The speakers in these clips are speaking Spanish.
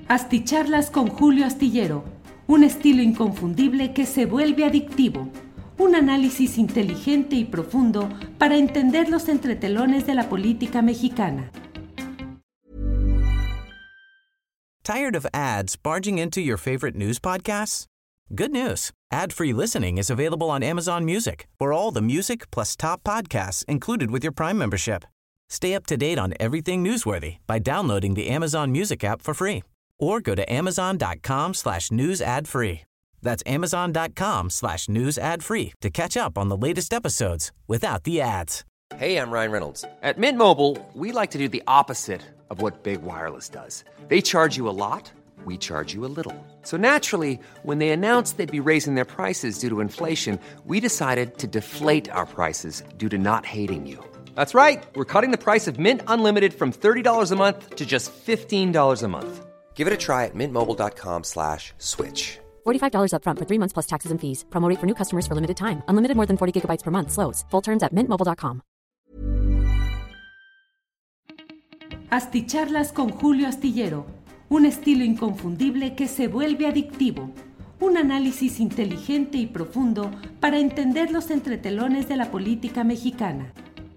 Asticharlas con Julio Astillero, un estilo inconfundible que se vuelve adictivo. Un análisis inteligente y profundo para entender los entretelones de la política mexicana. Tired of ads barging into your favorite news podcasts? Good news. Ad-free listening is available on Amazon Music for all the music plus top podcasts included with your Prime membership. Stay up to date on everything newsworthy by downloading the Amazon Music app for free or go to amazon.com/news ad free. That's amazon.com/news ad free to catch up on the latest episodes without the ads. Hey, I'm Ryan Reynolds. At Mint Mobile, we like to do the opposite of what Big Wireless does. They charge you a lot, we charge you a little. So naturally, when they announced they'd be raising their prices due to inflation, we decided to deflate our prices due to not hating you. That's right. We're cutting the price of Mint Unlimited from $30 a month to just $15 a month. Give it a try at mintmobile.com/switch. $45 up front for 3 months plus taxes and fees. Promo rate for new customers for limited time. Unlimited more than 40 gigabytes per month. Slows full terms at mintmobile.com. Asticharlas con Julio Astillero, un estilo inconfundible que se vuelve adictivo. Un análisis inteligente y profundo para entender los entretelones de la política mexicana.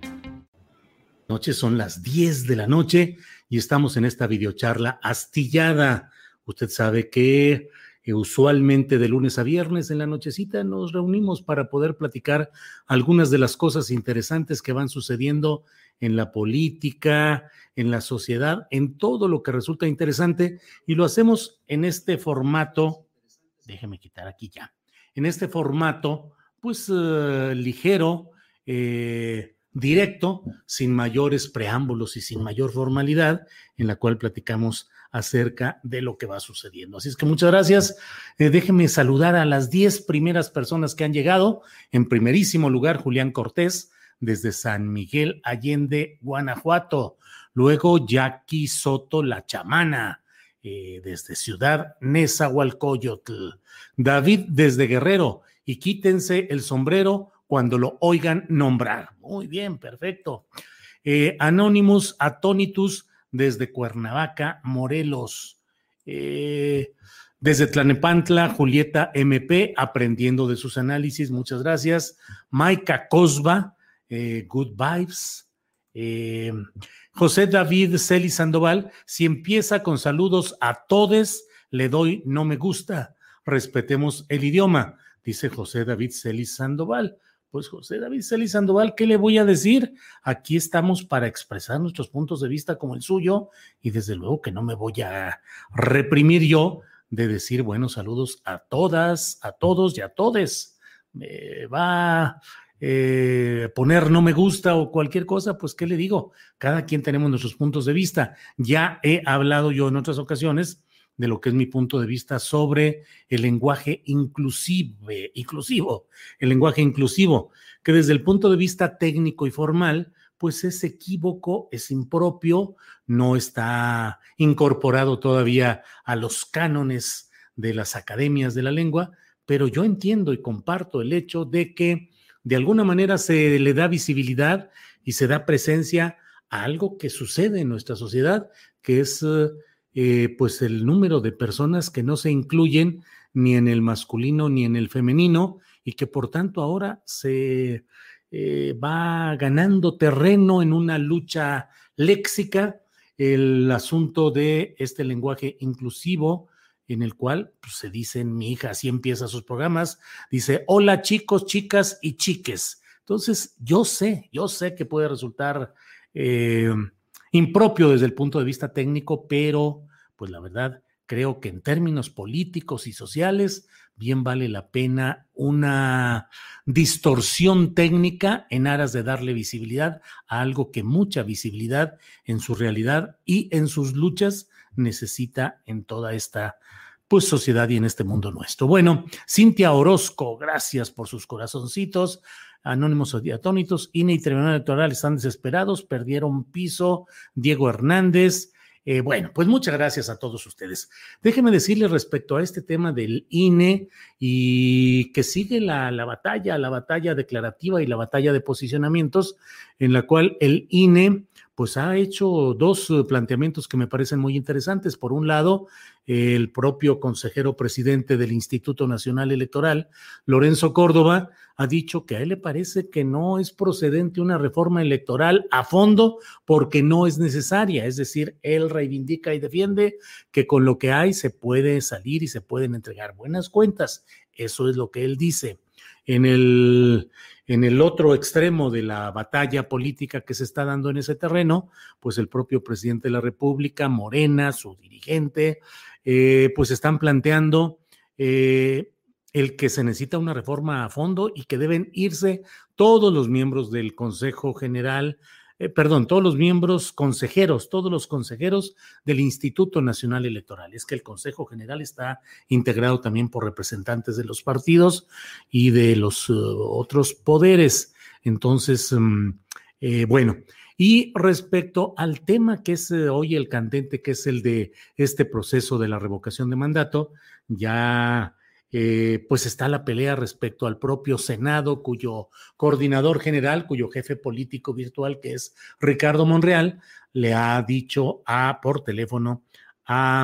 Noche, son las 10 de la noche y estamos en esta videocharla astillada. Usted sabe que usualmente de lunes a viernes en la nochecita nos reunimos para poder platicar algunas de las cosas interesantes que van sucediendo en la política, en la sociedad, en todo lo que resulta interesante, y lo hacemos en este formato, déjeme quitar aquí ya, en este formato pues ligero, directo, sin mayores preámbulos y sin mayor formalidad, en la cual platicamos acerca de lo que va sucediendo. Así es que muchas gracias. Déjenme saludar a las 10 primeras personas que han llegado. En primerísimo lugar, Julián Cortés, desde San Miguel Allende, Guanajuato. Luego, Jackie Soto La Chamana, desde Ciudad Nezahualcóyotl. David, desde Guerrero. Y quítense el sombrero cuando lo oigan nombrar. Muy bien, perfecto. Anonymous Atonitus, desde Cuernavaca, Morelos. Desde Tlanepantla, Julieta MP, aprendiendo de sus análisis, muchas gracias. Maika Cosba, good vibes. José David Celis Sandoval, si empieza con saludos a todes, le doy no me gusta. Respetemos el idioma, dice José David Celis Sandoval. Pues José David Celis Sandoval, ¿qué le voy a decir? Aquí estamos para expresar nuestros puntos de vista como el suyo, y desde luego que no me voy a reprimir yo de decir buenos saludos a todas, a todos y a todes. Me va a poner no me gusta o cualquier cosa, pues ¿qué le digo? Cada quien tenemos nuestros puntos de vista. Ya he hablado yo en otras ocasiones de lo que es mi punto de vista sobre el lenguaje inclusivo, el lenguaje inclusivo, que desde el punto de vista técnico y formal, pues es equívoco, es impropio, no está incorporado todavía a los cánones de las academias de la lengua, pero yo entiendo y comparto el hecho de que de alguna manera se le da visibilidad y se da presencia a algo que sucede en nuestra sociedad, que es pues el número de personas que no se incluyen ni en el masculino ni en el femenino, y que por tanto ahora se va ganando terreno en una lucha léxica el asunto de este lenguaje inclusivo, en el cual pues, se dice, mi hija así empieza sus programas, dice hola chicos, chicas y chiques. Entonces yo sé que puede resultar impropio desde el punto de vista técnico, pero pues la verdad creo que en términos políticos y sociales bien vale la pena una distorsión técnica en aras de darle visibilidad a algo que mucha visibilidad en su realidad y en sus luchas necesita en toda esta pues sociedad y en este mundo nuestro. Bueno, Cintia Orozco, gracias por sus corazoncitos. Anónimos Atónitos, INE y Tribunal Electoral están desesperados, perdieron piso. Diego Hernández. Bueno, pues muchas gracias a todos ustedes. Déjenme decirles respecto a este tema del INE y que sigue la batalla declarativa y la batalla de posicionamientos, en la cual el INE pues ha hecho dos planteamientos que me parecen muy interesantes. Por un lado, el propio consejero presidente del Instituto Nacional Electoral, Lorenzo Córdoba, ha dicho que a él le parece que no es procedente una reforma electoral a fondo porque no es necesaria. Es decir, él reivindica y defiende que con lo que hay se puede salir y se pueden entregar buenas cuentas. Eso es lo que él dice. En el otro extremo de la batalla política que se está dando en ese terreno, pues el propio presidente de la República, Morena, su dirigente, pues están planteando el que se necesita una reforma a fondo y que deben irse todos los miembros del Consejo General, todos los miembros consejeros, todos los consejeros del Instituto Nacional Electoral. Es que el Consejo General está integrado también por representantes de los partidos y de los otros poderes. Entonces, bueno, y respecto al tema que es hoy el candente, que es el de este proceso de la revocación de mandato, ya pues está la pelea respecto al propio Senado, cuyo coordinador general, cuyo jefe político virtual, que es Ricardo Monreal, le ha dicho por teléfono a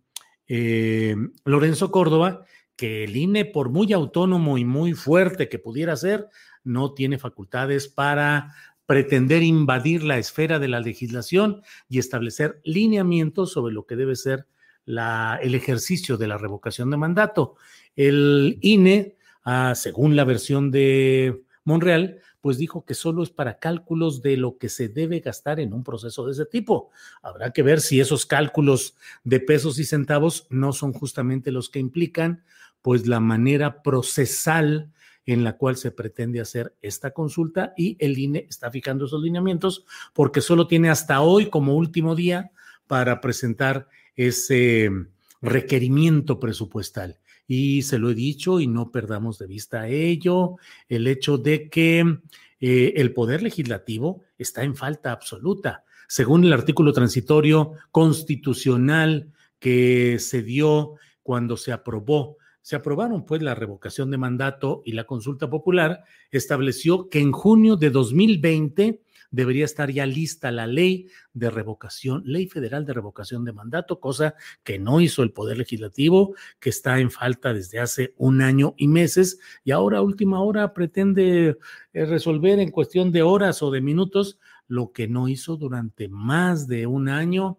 Lorenzo Córdoba que el INE, por muy autónomo y muy fuerte que pudiera ser, no tiene facultades para pretender invadir la esfera de la legislación y establecer lineamientos sobre lo que debe ser el ejercicio de la revocación de mandato. El INE, según la versión de Monreal, pues dijo que solo es para cálculos de lo que se debe gastar en un proceso de ese tipo. Habrá que ver si esos cálculos de pesos y centavos no son justamente los que implican pues la manera procesal en la cual se pretende hacer esta consulta, y el INE está fijando esos lineamientos porque solo tiene hasta hoy como último día para presentar ese requerimiento presupuestal. Y se lo he dicho y no perdamos de vista ello, el hecho de que el poder legislativo está en falta absoluta. Según el artículo transitorio constitucional que se dio cuando se aprobaron pues la revocación de mandato y la consulta popular, estableció que en junio de 2020 debería estar ya lista la ley de revocación, ley federal de revocación de mandato, cosa que no hizo el Poder Legislativo, que está en falta desde hace un año y meses, y ahora a última hora pretende resolver en cuestión de horas o de minutos lo que no hizo durante más de un año,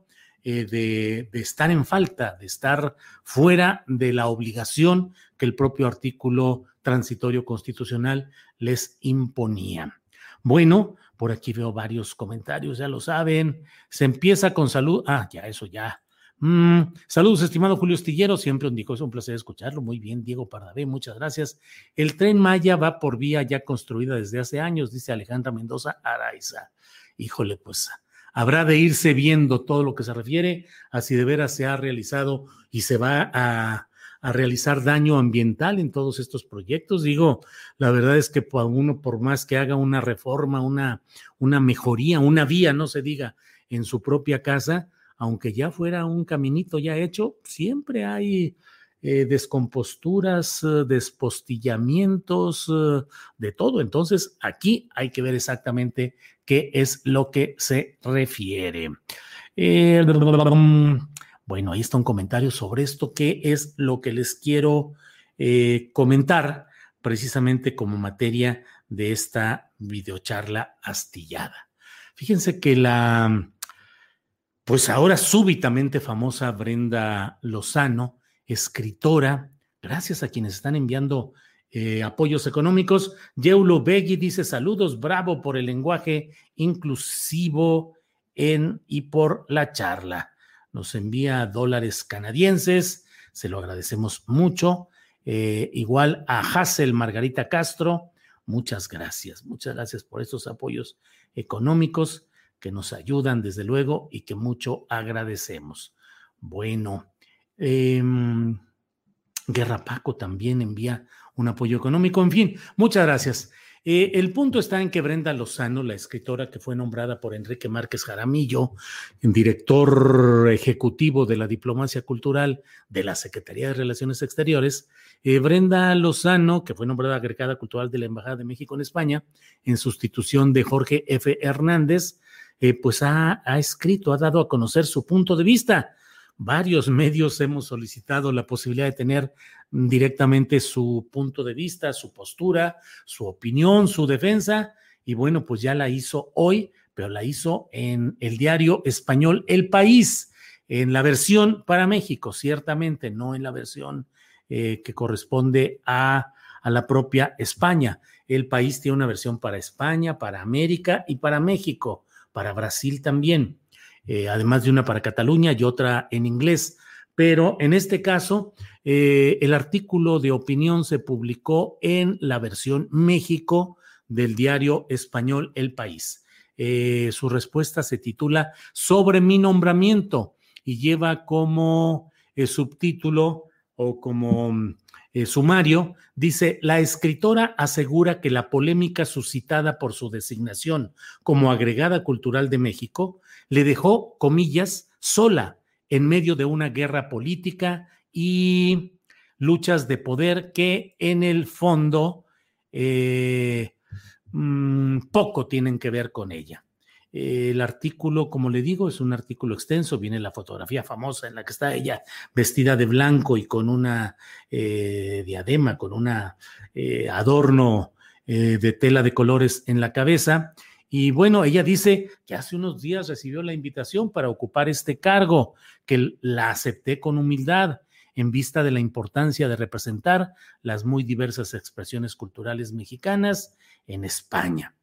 de estar en falta, de estar fuera de la obligación que el propio artículo transitorio constitucional les imponía. Bueno, por aquí veo varios comentarios, ya lo saben. Se empieza con salud. Ya. Saludos, estimado Julio Astillero, siempre es un placer escucharlo. Muy bien, Diego Pardavé, muchas gracias. El Tren Maya va por vía ya construida desde hace años, dice Alejandra Mendoza Araiza. Híjole, pues habrá de irse viendo todo lo que se refiere a si de veras se ha realizado y se va a realizar daño ambiental en todos estos proyectos. Digo, la verdad es que uno, por más que haga una reforma, una mejoría, una vía, no se diga, en su propia casa, aunque ya fuera un caminito ya hecho, siempre hay descomposturas, despostillamientos, de todo. Entonces, aquí hay que ver exactamente qué es lo que se refiere. Bueno, ahí está un comentario sobre esto, qué es lo que les quiero comentar precisamente como materia de esta videocharla astillada. Fíjense que pues ahora súbitamente famosa Brenda Lozano, escritora, gracias a quienes están enviando apoyos económicos. Yeulo Begui dice: saludos, bravo por el lenguaje inclusivo y por la charla. Nos envía dólares canadienses, se lo agradecemos mucho. Igual a Hazel Margarita Castro, muchas gracias por estos apoyos económicos que nos ayudan desde luego y que mucho agradecemos. Bueno, Guerra Paco también envía un apoyo económico. En fin, muchas gracias. El punto está en que Brenda Lozano, la escritora que fue nombrada por Enrique Márquez Jaramillo, director ejecutivo de la Diplomacia Cultural de la Secretaría de Relaciones Exteriores, Brenda Lozano, que fue nombrada agregada cultural de la Embajada de México en España, en sustitución de Jorge F. Hernández, pues ha escrito, ha dado a conocer su punto de vista. Varios medios hemos solicitado la posibilidad de tener directamente su punto de vista, su postura, su opinión, su defensa, y bueno, pues ya la hizo hoy, pero la hizo en el diario español El País, en la versión para México, ciertamente, no en la versión que corresponde a la propia España. El País tiene una versión para España, para América y para México, para Brasil también. Además de una para Cataluña y otra en inglés. Pero en este caso, el artículo de opinión se publicó en la versión México del diario español El País. Su respuesta se titula Sobre mi nombramiento y lleva como subtítulo o como sumario, dice: la escritora asegura que la polémica suscitada por su designación como agregada cultural de México le dejó, comillas, sola en medio de una guerra política y luchas de poder que en el fondo poco tienen que ver con ella. El artículo, como le digo, es un artículo extenso, viene la fotografía famosa en la que está ella vestida de blanco y con una diadema, con una adorno de tela de colores en la cabeza. Y bueno, ella dice que hace unos días recibió la invitación para ocupar este cargo, que la acepté con humildad en vista de la importancia de representar las muy diversas expresiones culturales mexicanas en España.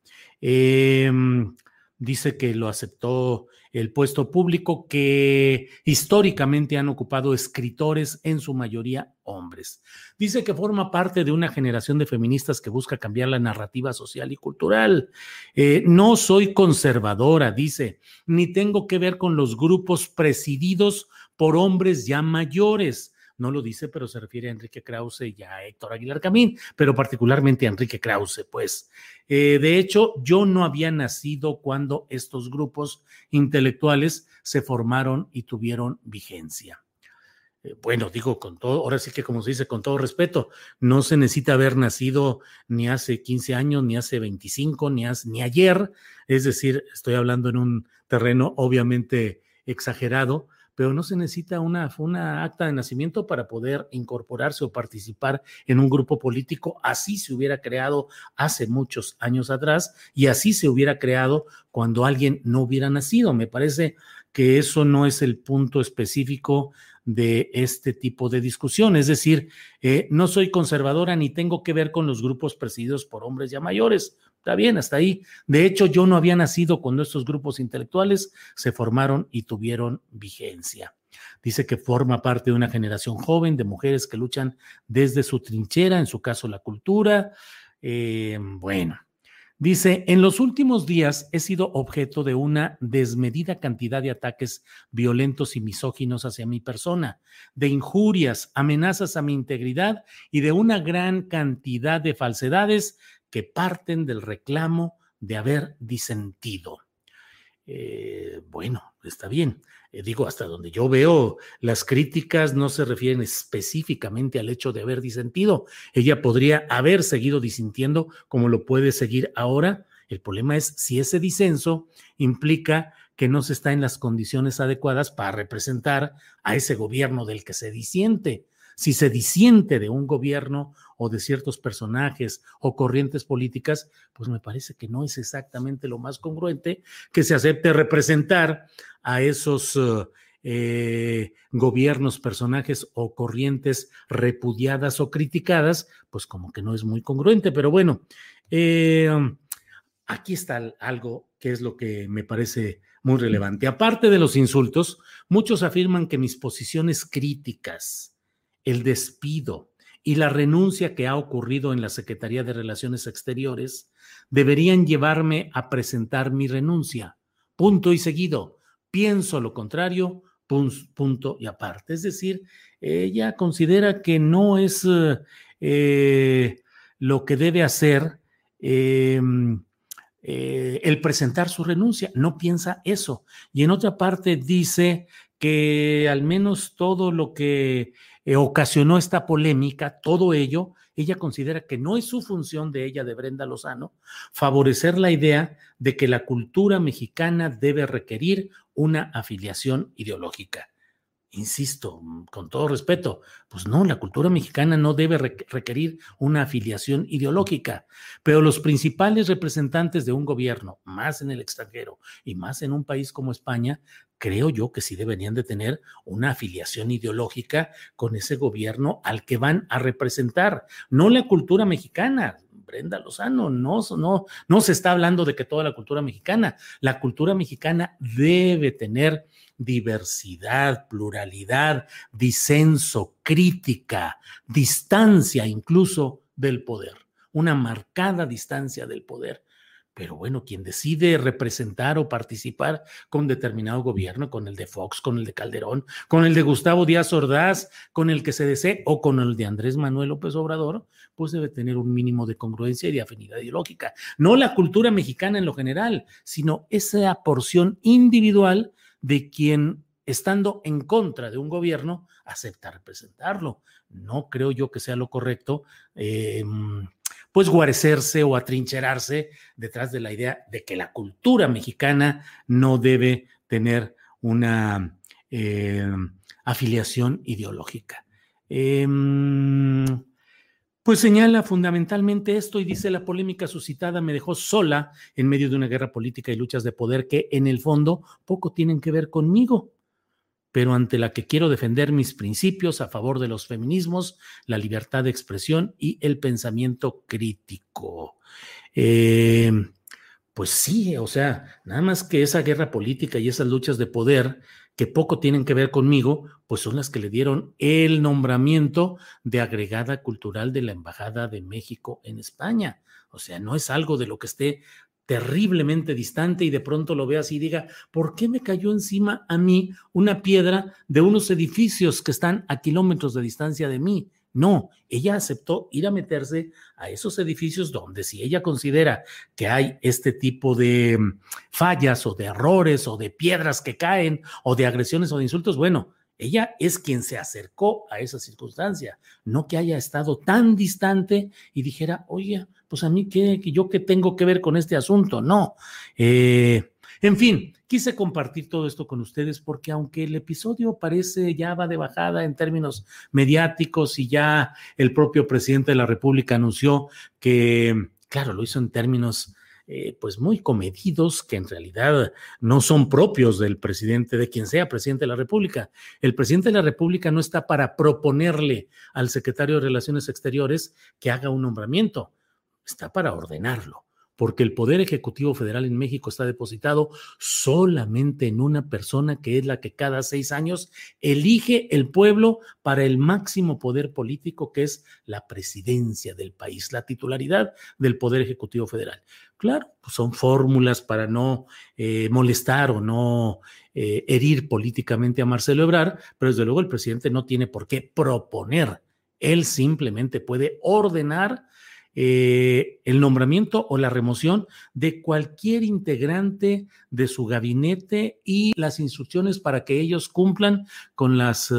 Dice que lo aceptó el puesto público que históricamente han ocupado escritores, en su mayoría hombres. Dice que forma parte de una generación de feministas que busca cambiar la narrativa social y cultural. No soy conservadora, dice, ni tengo que ver con los grupos presididos por hombres ya mayores. No lo dice, pero se refiere a Enrique Krause y a Héctor Aguilar Camín, pero particularmente a Enrique Krause, pues. De hecho, yo no había nacido cuando estos grupos intelectuales se formaron y tuvieron vigencia. Bueno, digo con todo, ahora sí que como se dice, con todo respeto, no se necesita haber nacido ni hace 15 años, ni hace 25, ni ayer, es decir, estoy hablando en un terreno obviamente exagerado, pero no se necesita una acta de nacimiento para poder incorporarse o participar en un grupo político. Así se hubiera creado hace muchos años atrás y así se hubiera creado cuando alguien no hubiera nacido. Me parece que eso no es el punto específico de este tipo de discusión. Es decir, no soy conservadora ni tengo que ver con los grupos presididos por hombres ya mayores. Está bien, hasta ahí. De hecho, yo no había nacido cuando estos grupos intelectuales se formaron y tuvieron vigencia. Dice que forma parte de una generación joven de mujeres que luchan desde su trinchera, en su caso la cultura. Bueno, dice, en los últimos días he sido objeto de una desmedida cantidad de ataques violentos y misóginos hacia mi persona, de injurias, amenazas a mi integridad y de una gran cantidad de falsedades que parten del reclamo de haber disentido. Bueno, está bien. Digo, hasta donde yo veo, las críticas no se refieren específicamente al hecho de haber disentido. Ella podría haber seguido disintiendo como lo puede seguir ahora. El problema es si ese disenso implica que no se está en las condiciones adecuadas para representar a ese gobierno del que se disiente. Si se disiente de un gobierno o de ciertos personajes o corrientes políticas, pues me parece que no es exactamente lo más congruente que se acepte representar a esos gobiernos, personajes o corrientes repudiadas o criticadas, pues como que no es muy congruente. Pero bueno, aquí está algo que es lo que me parece muy relevante. Aparte de los insultos, muchos afirman que mis posiciones críticas, el despido y la renuncia que ha ocurrido en la Secretaría de Relaciones Exteriores deberían llevarme a presentar mi renuncia. Punto y seguido. Pienso lo contrario, punto y aparte. Es decir, ella considera que no es lo que debe hacer el presentar su renuncia. No piensa eso. Y en otra parte dice que al menos todo lo que ocasionó esta polémica, todo ello, ella considera que no es su función de ella, de Brenda Lozano, favorecer la idea de que la cultura mexicana debe requerir una afiliación ideológica. Insisto, con todo respeto, pues no, la cultura mexicana no debe requerir una afiliación ideológica, pero los principales representantes de un gobierno, más en el extranjero y más en un país como España, creo yo que sí deberían de tener una afiliación ideológica con ese gobierno al que van a representar, no la cultura mexicana. Brenda Lozano, no se está hablando de que toda la cultura mexicana debe tener diversidad, pluralidad, disenso, crítica, distancia incluso del poder, una marcada distancia del poder. Pero bueno, quien decide representar o participar con determinado gobierno, con el de Fox, con el de Calderón, con el de Gustavo Díaz Ordaz, con el que se desee o con el de Andrés Manuel López Obrador, pues debe tener un mínimo de congruencia y de afinidad ideológica. No la cultura mexicana en lo general, sino esa porción individual de quien, estando en contra de un gobierno, acepta representarlo. No creo yo que sea lo correcto, pues guarecerse o atrincherarse detrás de la idea de que la cultura mexicana no debe tener una afiliación ideológica. Pues señala fundamentalmente esto y dice: la polémica suscitada me dejó sola en medio de una guerra política y luchas de poder que en el fondo poco tienen que ver conmigo, pero ante la que quiero defender mis principios a favor de los feminismos, la libertad de expresión y el pensamiento crítico. Pues sí, o sea, nada más que esa guerra política y esas luchas de poder que poco tienen que ver conmigo, pues son las que le dieron el nombramiento de agregada cultural de la Embajada de México en España. O sea, no es algo de lo que esté terriblemente distante y de pronto lo veas y diga: ¿por qué me cayó encima a mí una piedra de unos edificios que están a kilómetros de distancia de mí? No, ella aceptó ir a meterse a esos edificios donde, si ella considera que hay este tipo de fallas o de errores o de piedras que caen o de agresiones o de insultos, bueno, ella es quien se acercó a esa circunstancia, no que haya estado tan distante y dijera: oye, pues a mí yo qué tengo que ver con este asunto. No. En fin, quise compartir todo esto con ustedes porque, aunque el episodio parece ya va de bajada en términos mediáticos y ya el propio presidente de la República anunció que, claro, lo hizo en términos pues muy comedidos, que en realidad no son propios del presidente, de quien sea presidente de la República. El presidente de la República no está para proponerle al secretario de Relaciones Exteriores que haga un nombramiento, está para ordenarlo, porque el Poder Ejecutivo Federal en México está depositado solamente en una persona, que es la que cada 6 años elige el pueblo para el máximo poder político, que es la presidencia del país, la titularidad del Poder Ejecutivo Federal. Claro, pues son fórmulas para no molestar o no herir políticamente a Marcelo Ebrard, pero desde luego el presidente no tiene por qué proponer, él simplemente puede ordenar el nombramiento o la remoción de cualquier integrante de su gabinete y las instrucciones para que ellos cumplan con las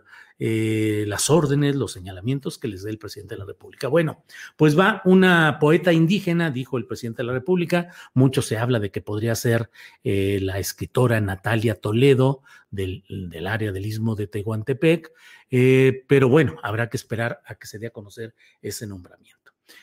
órdenes, los señalamientos que les dé el presidente de la República. Bueno, pues va una poeta indígena, dijo el presidente de la República. Mucho se habla de que podría ser la escritora Natalia Toledo del área del Istmo de Tehuantepec, pero bueno, habrá que esperar a que se dé a conocer ese nombramiento.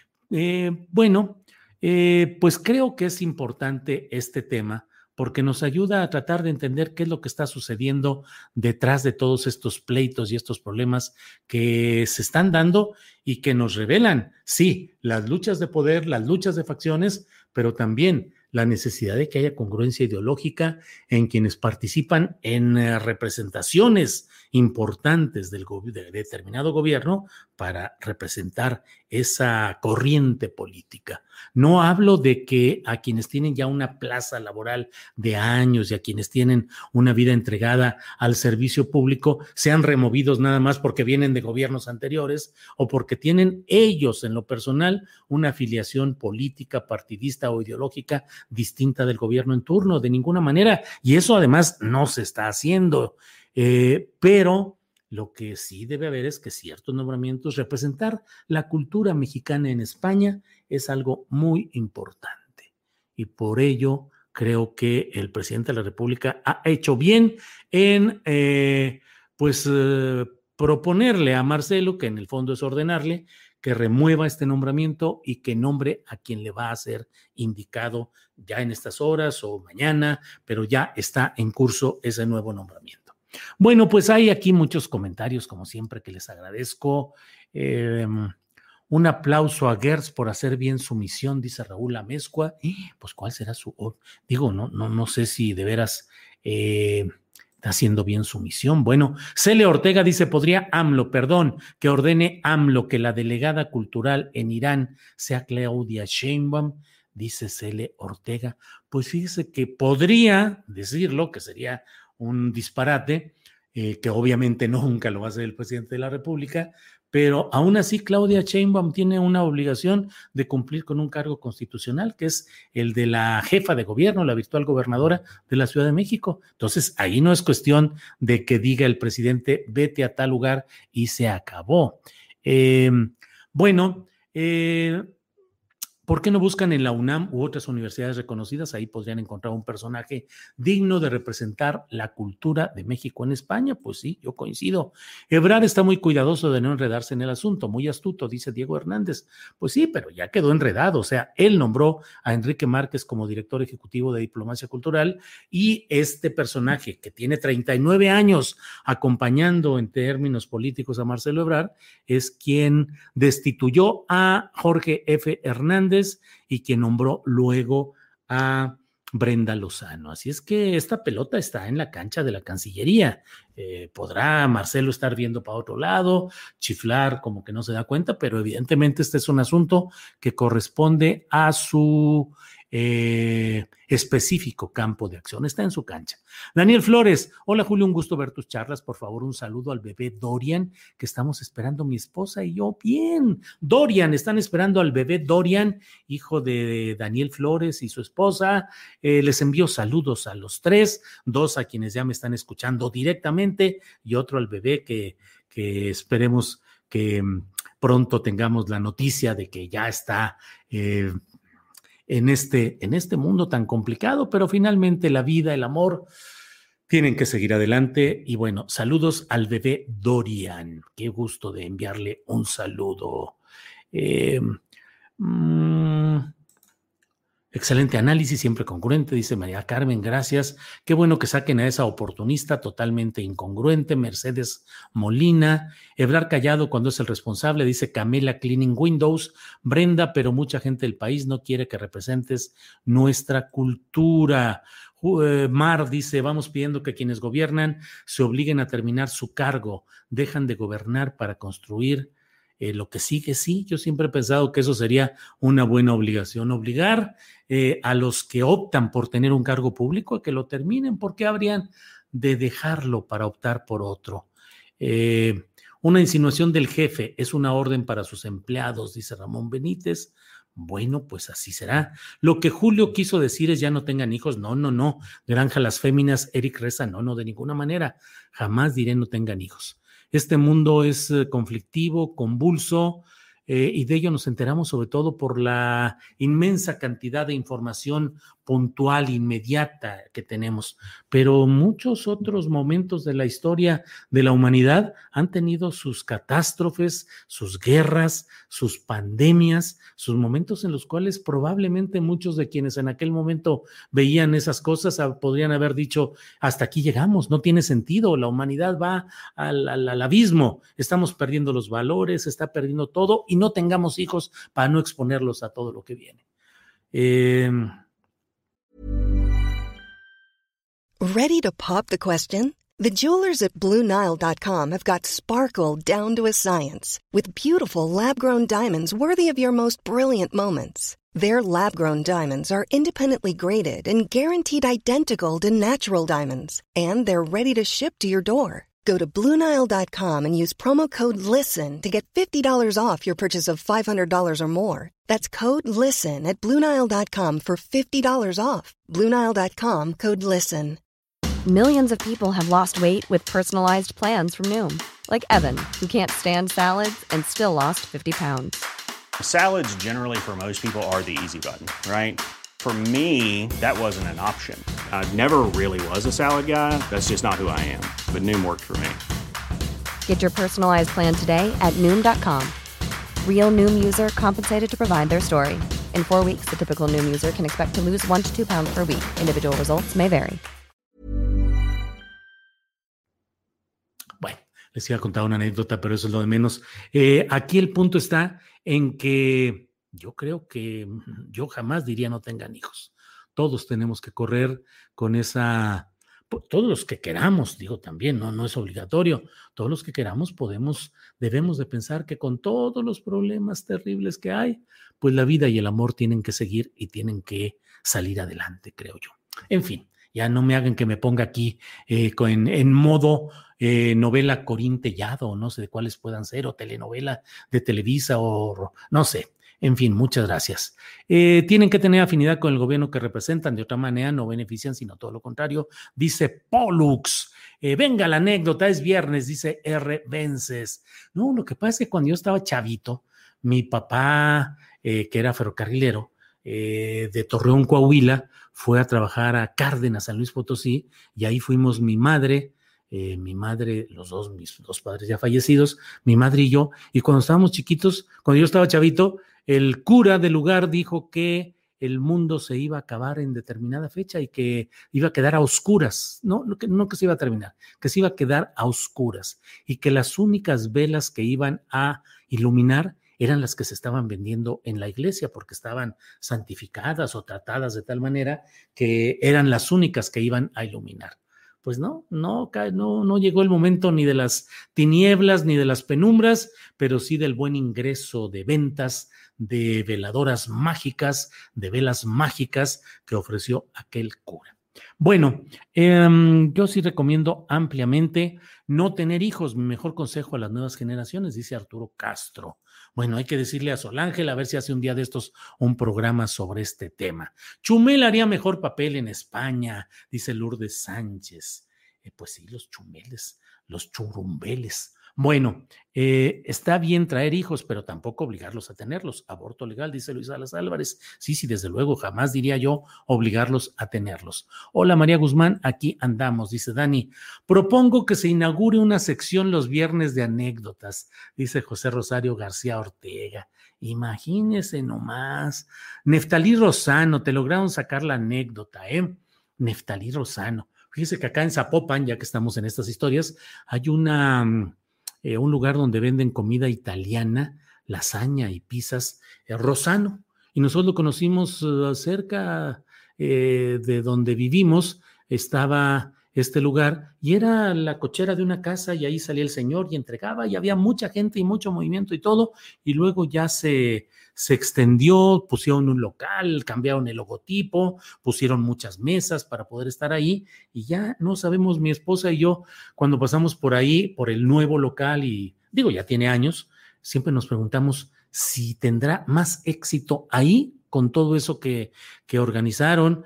Pues creo que es importante este tema porque nos ayuda a tratar de entender qué es lo que está sucediendo detrás de todos estos pleitos y estos problemas que se están dando y que nos revelan, sí, las luchas de poder, las luchas de facciones, pero también la necesidad de que haya congruencia ideológica en quienes participan en representaciones importantes de determinado gobierno para representar esa corriente política. No hablo de que a quienes tienen ya una plaza laboral de años y a quienes tienen una vida entregada al servicio público sean removidos nada más porque vienen de gobiernos anteriores o porque tienen ellos en lo personal una afiliación política, partidista o ideológica distinta del gobierno en turno, de ninguna manera. Y eso además no se está haciendo. pero lo que sí debe haber es que ciertos nombramientos, representar la cultura mexicana en España es algo muy importante. Y por ello creo que el presidente de la República ha hecho bien en proponerle a Marcelo, que en el fondo es ordenarle, que remueva este nombramiento y que nombre a quien le va a ser indicado ya en estas horas o mañana, pero ya está en curso ese nuevo nombramiento. Bueno, pues hay aquí muchos comentarios, como siempre, que les agradezco. Un aplauso a Gertz por hacer bien su misión, dice Raúl Amezcua. Pues, ¿cuál será su...? Digo, no sé si de veras está haciendo bien su misión. Bueno, Cele Ortega dice, que ordene AMLO que la delegada cultural en Irán sea Claudia Sheinbaum, dice Cele Ortega. Pues fíjese que podría decirlo, que sería un disparate, que obviamente nunca lo va a hacer el presidente de la República, pero aún así Claudia Sheinbaum tiene una obligación de cumplir con un cargo constitucional, que es el de la jefa de gobierno, la virtual gobernadora de la Ciudad de México. Entonces, ahí no es cuestión de que diga el presidente, vete a tal lugar y se acabó. ¿Por qué no buscan en la UNAM u otras universidades reconocidas? Ahí podrían encontrar un personaje digno de representar la cultura de México en España. Pues sí, yo coincido. Ebrard está muy cuidadoso de no enredarse en el asunto, muy astuto, dice Diego Hernández. Pues sí, pero ya quedó enredado. O sea, él nombró a Enrique Márquez como director ejecutivo de Diplomacia Cultural y este personaje que tiene 39 años acompañando en términos políticos a Marcelo Ebrard es quien destituyó a Jorge F. Hernández y quien nombró luego a Brenda Lozano. Así es que esta pelota está en la cancha de la Cancillería. Podrá Marcelo estar viendo para otro lado, chiflar como que no se da cuenta, pero evidentemente este es un asunto que corresponde a su específico campo de acción. Está en su cancha. Daniel Flores, hola Julio, un gusto ver tus charlas. Por favor, un saludo al bebé Dorian, que estamos esperando mi esposa y yo. Bien, Dorian, están esperando al bebé Dorian, hijo de Daniel Flores y su esposa. Les envío saludos a los tres, dos a quienes ya me están escuchando directamente y otro al bebé que esperemos que pronto tengamos la noticia de que ya está en este mundo tan complicado, pero finalmente la vida, el amor, tienen que seguir adelante. Y bueno, saludos al bebé Dorian. Qué gusto de enviarle un saludo. Excelente análisis, siempre congruente, dice María Carmen, gracias. Qué bueno que saquen a esa oportunista totalmente incongruente, Mercedes Molina. Ebrard callado cuando es el responsable, dice Camela Cleaning Windows. Brenda, pero mucha gente del país no quiere que representes nuestra cultura. Mar dice, vamos pidiendo que quienes gobiernan se obliguen a terminar su cargo, dejan de gobernar para construir lo que sigue. Sí, yo siempre he pensado que eso sería una buena obligación, obligar a los que optan por tener un cargo público a que lo terminen. ¿Por qué habrían de dejarlo para optar por otro? Una insinuación del jefe es una orden para sus empleados, dice Ramón Benítez. Bueno, pues así será. Lo que Julio quiso decir es ya no tengan hijos. No. Granja Las Féminas, Eric Reza, no, de ninguna manera. Jamás diré no tengan hijos. Este mundo es conflictivo, convulso, y de ello nos enteramos sobre todo por la inmensa cantidad de información puntual, inmediata que tenemos. Pero muchos otros momentos de la historia de la humanidad han tenido sus catástrofes, sus guerras, sus pandemias, sus momentos en los cuales probablemente muchos de quienes en aquel momento veían esas cosas podrían haber dicho, hasta aquí llegamos, no tiene sentido, la humanidad va al abismo, estamos perdiendo los valores, está perdiendo todo y no tengamos hijos para no exponerlos a todo lo que viene. Ready to pop the question? The jewelers at BlueNile.com have got sparkle down to a science with beautiful lab-grown diamonds worthy of your most brilliant moments. Their lab-grown diamonds are independently graded and guaranteed identical to natural diamonds, and they're ready to ship to your door. Go to BlueNile.com and use promo code LISTEN to get $50 off your purchase of $500 or more. That's code LISTEN at BlueNile.com for $50 off. BlueNile.com, code LISTEN. Millions of people have lost weight with personalized plans from Noom. Like Evan, who can't stand salads and still lost 50 pounds. Salads generally for most people are the easy button, right? For me, that wasn't an option. I never really was a salad guy. That's just not who I am. But Noom worked for me. Get your personalized plan today at Noom.com. Real Noom user compensated to provide their story. In 4 weeks, the typical Noom user can expect to lose 1 to 2 pounds per week. Individual results may vary. Bueno, les iba a contar una anécdota, pero eso es lo de menos. Aquí el punto está en que yo creo que yo jamás diría no tengan hijos. Todos tenemos que correr con esa... Todos los que queramos, digo también, no es obligatorio. Todos los que queramos debemos de pensar que con todos los problemas terribles que hay, pues la vida y el amor tienen que seguir y tienen que salir adelante, creo yo. En fin, ya no me hagan que me ponga aquí en modo novela corintellado, o no sé de cuáles puedan ser, o telenovela de Televisa, o no sé. En fin, muchas gracias. Tienen que tener afinidad con el gobierno que representan, de otra manera no benefician, sino todo lo contrario, dice Pollux. Venga la anécdota, es viernes, dice R. Vences. No, lo que pasa es que cuando yo estaba chavito, mi papá, que era ferrocarrilero, de Torreón, Coahuila, fue a trabajar a Cárdenas, San Luis Potosí, y ahí fuimos mi madre, mis dos padres ya fallecidos, mi madre y yo, y cuando estábamos chiquitos, cuando yo estaba chavito, el cura del lugar dijo que el mundo se iba a acabar en determinada fecha y que iba a quedar a oscuras, no que se iba a terminar, que se iba a quedar a oscuras y que las únicas velas que iban a iluminar eran las que se estaban vendiendo en la iglesia porque estaban santificadas o tratadas de tal manera que eran las únicas que iban a iluminar. Pues no llegó el momento ni de las tinieblas ni de las penumbras, pero sí del buen ingreso de ventas de veladoras mágicas, de velas mágicas que ofreció aquel cura. Bueno, yo sí recomiendo ampliamente no tener hijos. Mi mejor consejo a las nuevas generaciones, dice Arturo Castro. Bueno, hay que decirle a Sol Ángel a ver si hace un día de estos un programa sobre este tema. Chumel haría mejor papel en España, dice Lourdes Sánchez. Pues sí, los chumeles, los churumbeles. Bueno, está bien traer hijos, pero tampoco obligarlos a tenerlos. Aborto legal, dice Luis Salas Álvarez. Sí, desde luego, jamás diría yo obligarlos a tenerlos. Hola, María Guzmán, aquí andamos, dice Dani. Propongo que se inaugure una sección los viernes de anécdotas, dice José Rosario García Ortega. Imagínese nomás. Neftalí Rosano, te lograron sacar la anécdota, Neftalí Rosano. Fíjese que acá en Zapopan, ya que estamos en estas historias, hay un lugar donde venden comida italiana, lasaña y pizzas, Rosano, y nosotros lo conocimos cerca de donde vivimos, estaba este lugar, y era la cochera de una casa, y ahí salía el señor y entregaba, y había mucha gente y mucho movimiento y todo, y luego ya se extendió, pusieron un local, cambiaron el logotipo, pusieron muchas mesas para poder estar ahí, y ya no sabemos, mi esposa y yo, cuando pasamos por ahí, por el nuevo local, y digo, ya tiene años, siempre nos preguntamos si tendrá más éxito ahí, con todo eso que organizaron,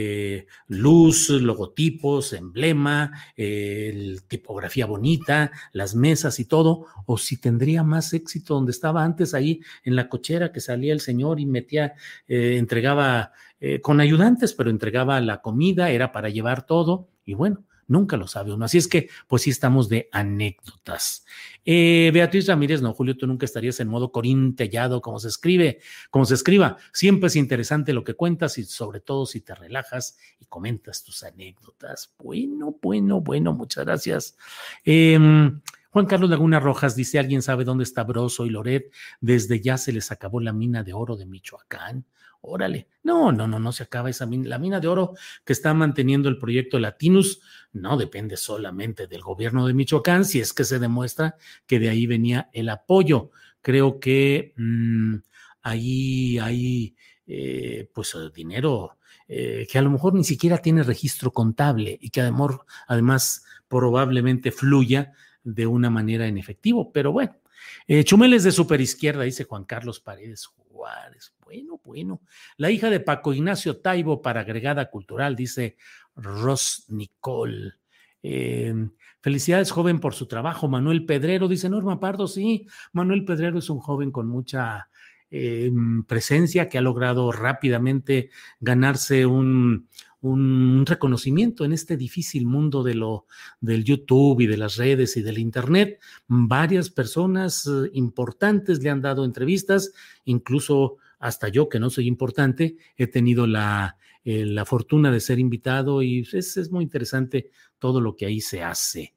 luz, logotipos, emblema, tipografía bonita, las mesas y todo, o si tendría más éxito donde estaba antes, ahí en la cochera que salía el señor y metía, entregaba con ayudantes, pero entregaba la comida, era para llevar todo, y bueno, nunca lo sabe uno. Así es que, pues sí estamos de anécdotas. Beatriz Ramírez, no, Julio, tú nunca estarías en modo corintellado como se escriba. Siempre es interesante lo que cuentas y sobre todo si te relajas y comentas tus anécdotas. Bueno, muchas gracias. Juan Carlos Laguna Rojas dice, ¿alguien sabe dónde está Broso y Loret? Desde ya se les acabó la mina de oro de Michoacán. Órale, no se acaba esa mina. La mina de oro que está manteniendo el proyecto Latinus no depende solamente del gobierno de Michoacán, si es que se demuestra que de ahí venía el apoyo. Creo que ahí hay pues dinero que a lo mejor ni siquiera tiene registro contable y que además probablemente fluya de una manera en efectivo, pero bueno. Chumeles de superizquierda, dice Juan Carlos Paredes Juárez. Bueno. La hija de Paco Ignacio Taibo para agregada cultural, dice Rosnicol. Felicidades, joven, por su trabajo. Manuel Pedrero, dice Norma Pardo. Sí, Manuel Pedrero es un joven con mucha presencia que ha logrado rápidamente ganarse un reconocimiento en este difícil mundo del YouTube y de las redes y del Internet. Varias personas importantes le han dado entrevistas, incluso hasta yo, que no soy importante, he tenido la fortuna de ser invitado y es muy interesante todo lo que ahí se hace.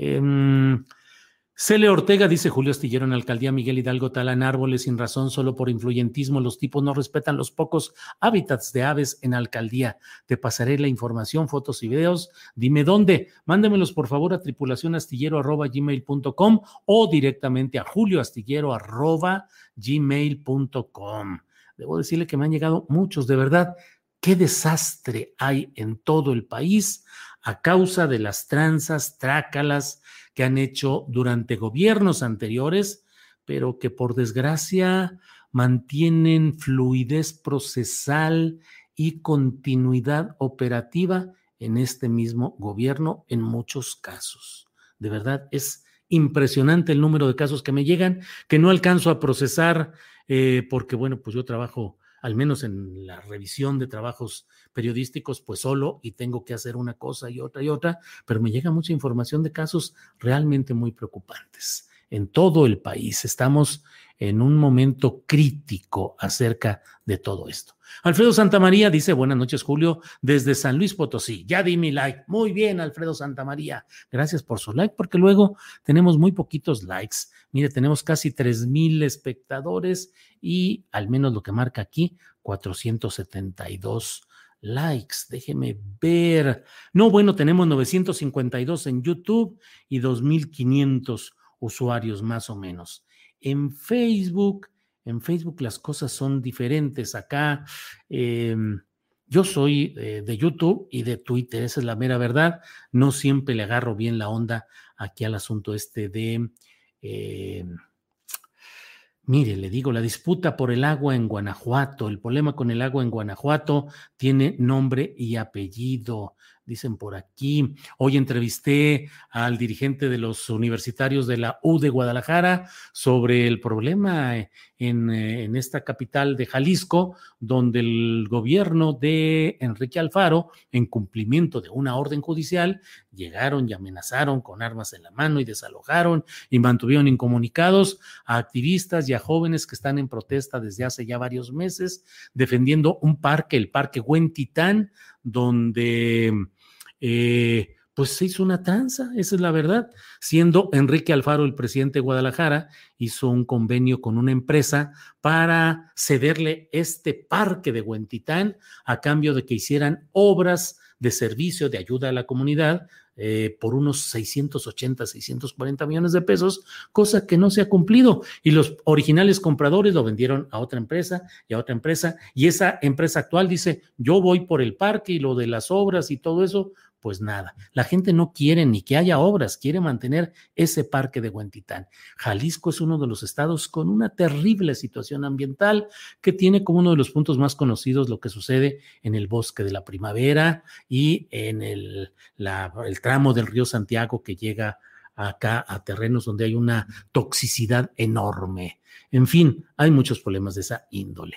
Cele Ortega, dice Julio Astillero, en la alcaldía Miguel Hidalgo talan árboles sin razón solo por influyentismo. Los tipos no respetan los pocos hábitats de aves en alcaldía. Te pasaré la información, fotos y videos. Dime dónde. Mándamelos por favor a tripulacionastillero@gmail.com o directamente a julioastillero@gmail.com. Debo decirle que me han llegado muchos, de verdad. Qué desastre hay en todo el país a causa de las tranzas, trácalas que han hecho durante gobiernos anteriores, pero que por desgracia mantienen fluidez procesal y continuidad operativa en este mismo gobierno en muchos casos. De verdad, es impresionante el número de casos que me llegan, que no alcanzo a procesar porque, bueno, pues yo trabajo al menos en la revisión de trabajos periodísticos, pues solo, y tengo que hacer una cosa y otra, pero me llega mucha información de casos realmente muy preocupantes. En todo el país estamos en un momento crítico acerca de todo esto. Alfredo Santamaría dice, buenas noches, Julio, desde San Luis Potosí. Ya di mi like. Muy bien, Alfredo Santamaría. Gracias por su like, porque luego tenemos muy poquitos likes. Mire, tenemos casi 3,000 espectadores y al menos lo que marca aquí, 472 likes. Déjeme ver. No, bueno, tenemos 952 en YouTube y 2,500 usuarios más o menos. En Facebook las cosas son diferentes. Acá yo soy de YouTube y de Twitter, esa es la mera verdad. No siempre le agarro bien la onda aquí al asunto de... mire, le digo, la disputa por el agua en Guanajuato, el problema con el agua en Guanajuato tiene nombre y apellido, dicen por aquí. Hoy entrevisté al dirigente de los universitarios de la U de Guadalajara sobre el problema en esta capital de Jalisco, donde el gobierno de Enrique Alfaro, en cumplimiento de una orden judicial, llegaron y amenazaron con armas en la mano y desalojaron y mantuvieron incomunicados a activistas y a jóvenes que están en protesta desde hace ya varios meses, defendiendo un parque, el Parque Huentitán, donde pues se hizo una tranza, esa es la verdad. Siendo Enrique Alfaro el presidente de Guadalajara, hizo un convenio con una empresa para cederle este parque de Huentitán a cambio de que hicieran obras de servicio, de ayuda a la comunidad, por unos 640 millones de pesos, cosa que no se ha cumplido. Y los originales compradores lo vendieron a otra empresa y a otra empresa. Y esa empresa actual dice, yo voy por el parque y lo de las obras y todo eso. Pues nada, la gente no quiere ni que haya obras, quiere mantener ese parque de Huentitán. Jalisco es uno de los estados con una terrible situación ambiental que tiene como uno de los puntos más conocidos lo que sucede en el Bosque de la Primavera y en el tramo del río Santiago que llega acá a terrenos donde hay una toxicidad enorme. En fin, hay muchos problemas de esa índole.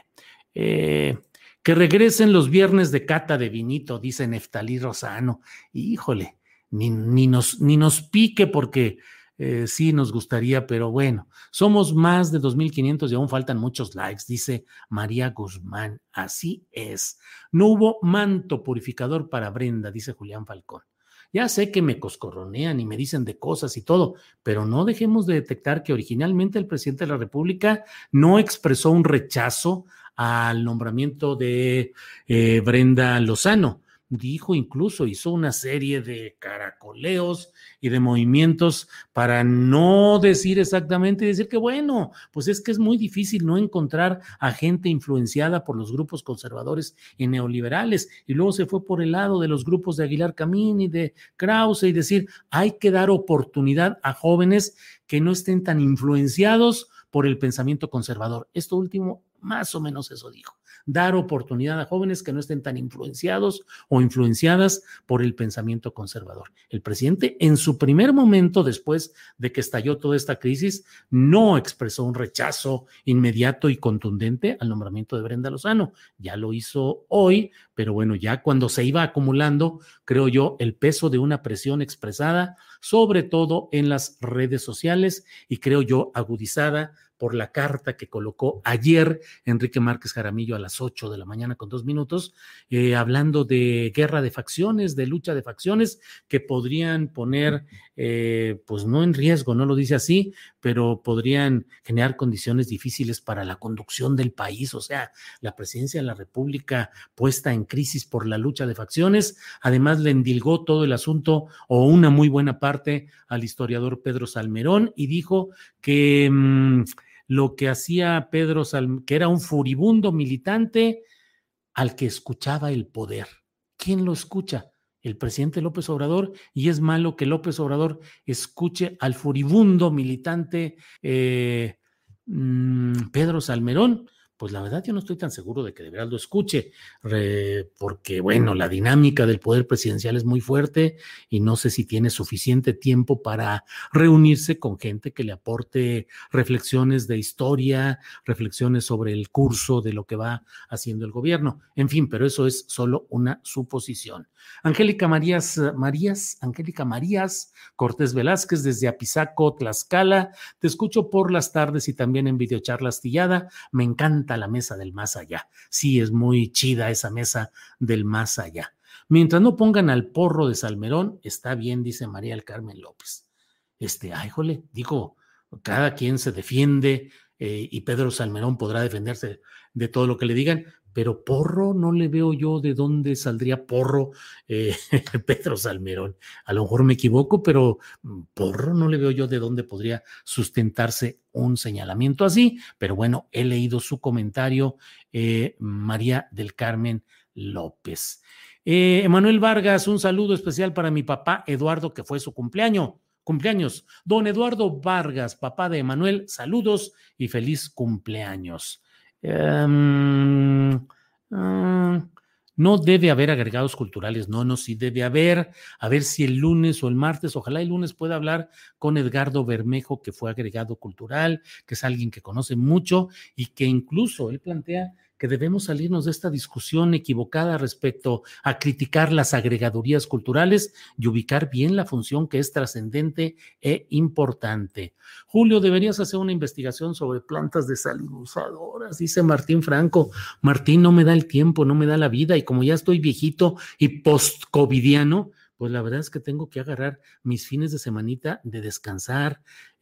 Que regresen los viernes de cata de vinito, dice Neftalí Rosano. Híjole, ni nos pique porque sí nos gustaría, pero bueno, somos más de 2,500 y aún faltan muchos likes, dice María Guzmán. Así es. No hubo manto purificador para Brenda, dice Julián Falcón. Ya sé que me coscorronean y me dicen de cosas y todo, pero no dejemos de detectar que originalmente el presidente de la República no expresó un rechazo al nombramiento de Brenda Lozano. Dijo, incluso hizo una serie de caracoleos y de movimientos para no decir exactamente, decir que bueno, pues es que es muy difícil no encontrar a gente influenciada por los grupos conservadores y neoliberales, y luego se fue por el lado de los grupos de Aguilar Camín y de Krause y decir, hay que dar oportunidad a jóvenes que no estén tan influenciados por el pensamiento conservador. Esto último más o menos eso dijo. Dar oportunidad a jóvenes que no estén tan influenciados o influenciadas por el pensamiento conservador. El presidente, en su primer momento, después de que estalló toda esta crisis, no expresó un rechazo inmediato y contundente al nombramiento de Brenda Lozano. Ya lo hizo hoy, pero bueno, ya cuando se iba acumulando, creo yo, el peso de una presión expresada, sobre todo en las redes sociales, y creo yo agudizada por la carta que colocó ayer Enrique Márquez Jaramillo a las 8 de la mañana con 2 minutos, hablando de guerra de facciones, de lucha de facciones que podrían poner, pues no en riesgo, no lo dice así, pero podrían generar condiciones difíciles para la conducción del país. O sea, la presidencia de la República puesta en crisis por la lucha de facciones. Además, le endilgó todo el asunto, o una muy buena parte, al historiador Pedro Salmerón, y dijo que lo que hacía Pedro Salmerón, que era un furibundo militante al que escuchaba el poder. ¿Quién lo escucha? El presidente López Obrador, y es malo que López Obrador escuche al furibundo militante Pedro Salmerón. Pues la verdad yo no estoy tan seguro de que de verdad lo escuche, porque bueno, la dinámica del poder presidencial es muy fuerte y no sé si tiene suficiente tiempo para reunirse con gente que le aporte reflexiones de historia, reflexiones sobre el curso de lo que va haciendo el gobierno. En fin, pero eso es solo una suposición. Angélica Marías Cortés Velázquez, desde Apizaco, Tlaxcala, te escucho por las tardes y también en Videocharla Astillada. Me encanta la mesa del más allá. Sí, es muy chida esa mesa del más allá. Mientras no pongan al porro de Salmerón, está bien, dice María del Carmen López. Jole, digo, cada quien se defiende y Pedro Salmerón podrá defenderse de todo lo que le digan, pero porro no le veo yo de dónde saldría porro Pedro Salmerón. A lo mejor me equivoco, pero porro no le veo yo de dónde podría sustentarse un señalamiento así. Pero bueno, he leído su comentario, María del Carmen López. Emanuel Vargas, un saludo especial para mi papá Eduardo, que fue su cumpleaños. Don Eduardo Vargas, papá de Emanuel, saludos y feliz cumpleaños. No debe haber agregados culturales, no, sí debe haber. A ver si el lunes o el martes, ojalá el lunes pueda hablar con Edgardo Bermejo, que fue agregado cultural, que es alguien que conoce mucho y que incluso él plantea que debemos salirnos de esta discusión equivocada respecto a criticar las agregadurías culturales y ubicar bien la función que es trascendente e importante. Julio, deberías hacer una investigación sobre plantas desalinizadoras, dice Martín Franco. Martín, no me da el tiempo, no me da la vida, y como ya estoy viejito y post-covidiano, pues la verdad es que tengo que agarrar mis fines de semanita de descansar.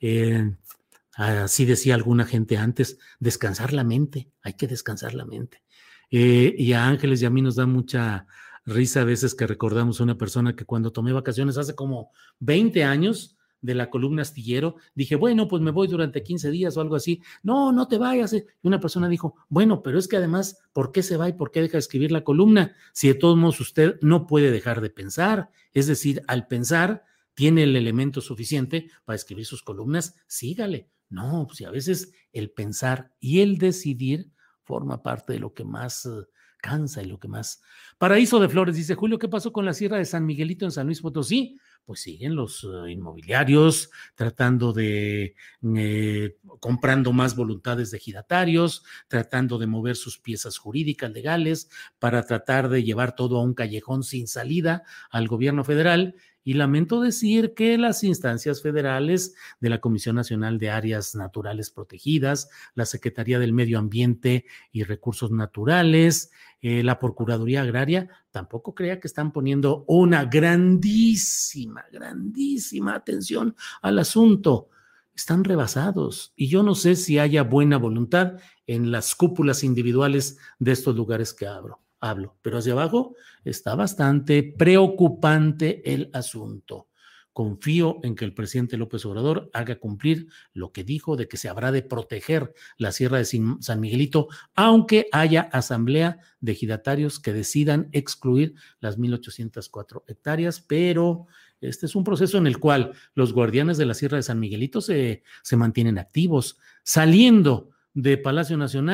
Así decía alguna gente antes, descansar la mente, hay que descansar la mente. Y a Ángeles y a mí nos da mucha risa a veces que recordamos a una persona que cuando tomé vacaciones hace como 20 años de la columna Astillero, dije, bueno, pues me voy durante 15 días o algo así. No, no te vayas. Y una persona dijo, bueno, pero es que además, ¿por qué se va y por qué deja de escribir la columna? Si de todos modos usted no puede dejar de pensar, es decir, al pensar tiene el elemento suficiente para escribir sus columnas, sígale. No, pues a veces el pensar y el decidir forma parte de lo que más cansa y lo que más... Paraíso de Flores dice, Julio, ¿qué pasó con la Sierra de San Miguelito en San Luis Potosí? Pues siguen los inmobiliarios tratando de, comprando más voluntades de ejidatarios, tratando de mover sus piezas jurídicas legales para tratar de llevar todo a un callejón sin salida al gobierno federal. Y lamento decir que las instancias federales de la Comisión Nacional de Áreas Naturales Protegidas, la Secretaría del Medio Ambiente y Recursos Naturales, la Procuraduría Agraria, tampoco crea que están poniendo una grandísima atención al asunto. Están rebasados y yo no sé si haya buena voluntad en las cúpulas individuales de estos lugares que hablo, pero hacia abajo está bastante preocupante el asunto. Confío en que el presidente López Obrador haga cumplir lo que dijo de que se habrá de proteger la Sierra de San Miguelito, aunque haya asamblea de ejidatarios que decidan excluir las 1,804 hectáreas, pero este es un proceso en el cual los guardianes de la Sierra de San Miguelito se mantienen activos. Saliendo de Palacio Nacional,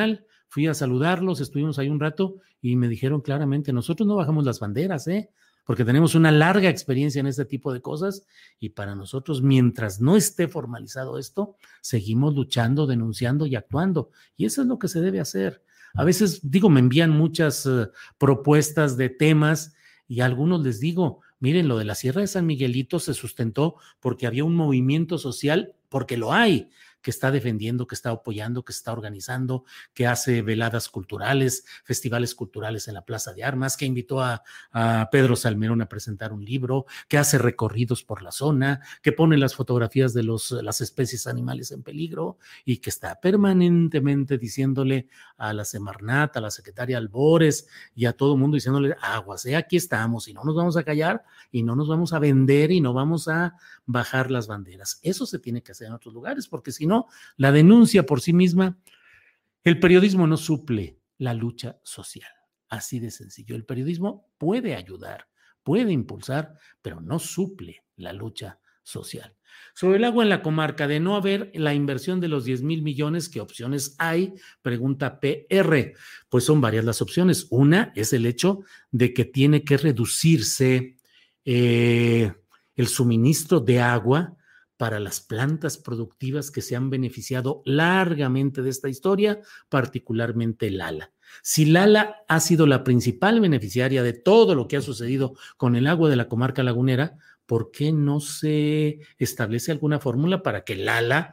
Fui a saludarlos, estuvimos ahí un rato y me dijeron claramente, nosotros no bajamos las banderas, porque tenemos una larga experiencia en este tipo de cosas y para nosotros, mientras no esté formalizado esto, seguimos luchando, denunciando y actuando. Y eso es lo que se debe hacer. A veces, me envían muchas propuestas de temas y a algunos les digo, miren, lo de la Sierra de San Miguelito se sustentó porque había un movimiento social, porque lo hay, que está defendiendo, que está apoyando, que está organizando, que hace veladas culturales, festivales culturales en la Plaza de Armas, que invitó a Pedro Salmerón a presentar un libro, que hace recorridos por la zona, que pone las fotografías de las especies animales en peligro y que está permanentemente diciéndole a la Semarnat, a la secretaria Albores y a todo el mundo diciéndole, aguas, aquí estamos y no nos vamos a callar y no nos vamos a vender y no vamos a bajar las banderas. Eso se tiene que hacer en otros lugares, porque si no, la denuncia por sí misma, el periodismo no suple la lucha social. Así de sencillo. El periodismo puede ayudar, puede impulsar, pero no suple la lucha social. Sobre el agua en la comarca, de no haber la inversión de los 10,000 millones, ¿qué opciones hay? Pregunta PR. Pues son varias las opciones. Una es el hecho de que tiene que reducirse el suministro de agua para las plantas productivas que se han beneficiado largamente de esta historia, particularmente Lala. Si Lala ha sido la principal beneficiaria de todo lo que ha sucedido con el agua de la comarca lagunera, ¿por qué no se establece alguna fórmula para que Lala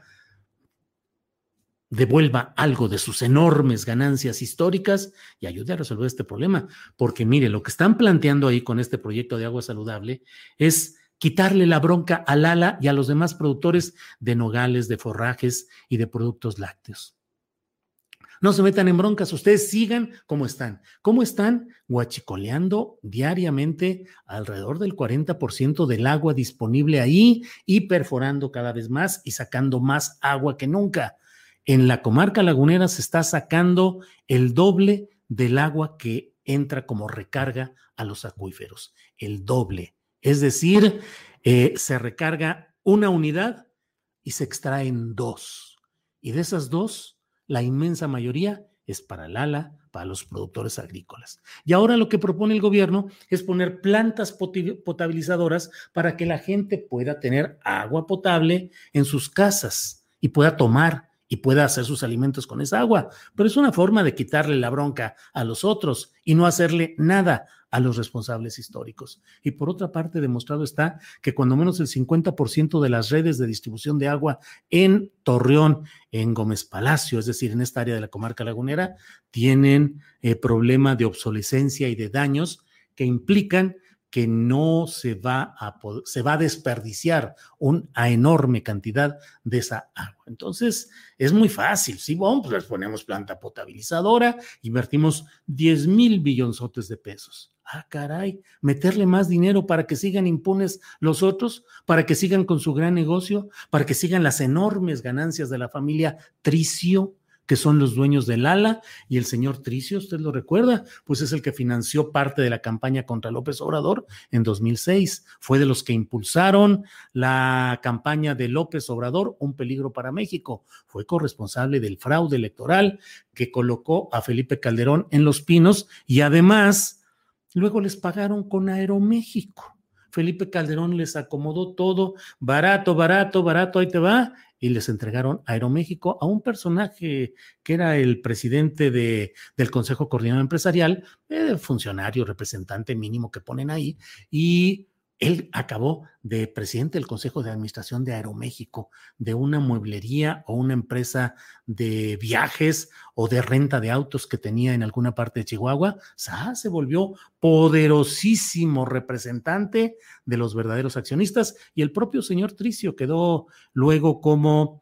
devuelva algo de sus enormes ganancias históricas y ayude a resolver este problema? Porque mire, lo que están planteando ahí con este proyecto de agua saludable es quitarle la bronca a Lala y a los demás productores de nogales, de forrajes y de productos lácteos. No se metan en broncas, ustedes sigan como están. ¿Cómo están? Guachicoleando diariamente alrededor del 40% del agua disponible ahí y perforando cada vez más y sacando más agua que nunca. En la comarca lagunera se está sacando el doble del agua que entra como recarga a los acuíferos. El doble. Es decir, se recarga una unidad y se extraen 2. Y de esas 2, la inmensa mayoría es para Lala, para los productores agrícolas. Y ahora lo que propone el gobierno es poner plantas potabilizadoras para que la gente pueda tener agua potable en sus casas y pueda tomar y pueda hacer sus alimentos con esa agua. Pero es una forma de quitarle la bronca a los otros y no hacerle nada a los responsables históricos. Y por otra parte, demostrado está que cuando menos el 50% de las redes de distribución de agua en Torreón, en Gómez Palacio, es decir, en esta área de la comarca lagunera, tienen problema de obsolescencia y de daños que implican que no se va a desperdiciar una enorme cantidad de esa agua. Entonces, es muy fácil. Sí, bueno, pues les ponemos planta potabilizadora, invertimos 10,000 billonzotes de pesos. Ah, caray, meterle más dinero para que sigan impunes los otros, para que sigan con su gran negocio, para que sigan las enormes ganancias de la familia Tricio, que son los dueños del Lala, y el señor Tricio, usted lo recuerda, pues es el que financió parte de la campaña contra López Obrador en 2006, fue de los que impulsaron la campaña de López Obrador, Un peligro para México, fue corresponsable del fraude electoral que colocó a Felipe Calderón en Los Pinos y además luego les pagaron con Aeroméxico. Felipe Calderón les acomodó todo, barato, ahí te va, y les entregaron Aeroméxico a un personaje que era el presidente del Consejo Coordinador Empresarial, funcionario, representante mínimo que ponen ahí, y él acabó de presidente del Consejo de Administración de Aeroméxico, de una mueblería o una empresa de viajes o de renta de autos que tenía en alguna parte de Chihuahua. Se volvió poderosísimo representante de los verdaderos accionistas y el propio señor Tricio quedó luego como